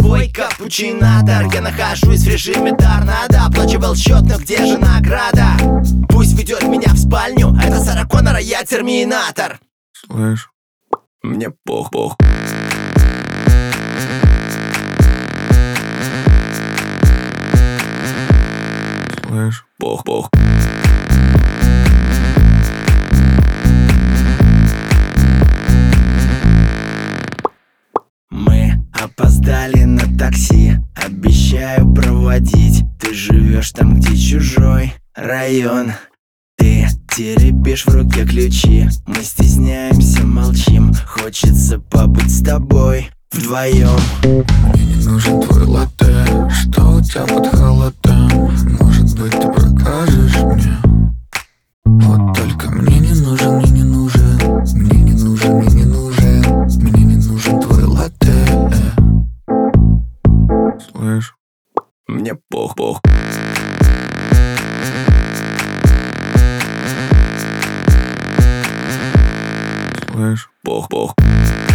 твой капучинатор. Я нахожусь в режиме торнадо, оплачивал счет, но где же награда? Пусть ведет меня в спальню, это Сара Коннора, я терминатор. Слышь, мне пох-пох. слышь, Пох-пох. Мы опоздали на такси, обещаю проводить. Ты живешь там, где чужой район. Ты теребишь в руке ключи, мы стесняемся, молчим. Хочется побыть с тобой вдвоем. мне не нужен твой латте. Что у тебя под халатом? Может быть, ты покажешь мне? Вот только мне не нужен, мне не нужен. Мне не нужен, мне не нужен. Мне не нужен твой латте. Слышь, мне пох-пох. слышь, Пох-пох.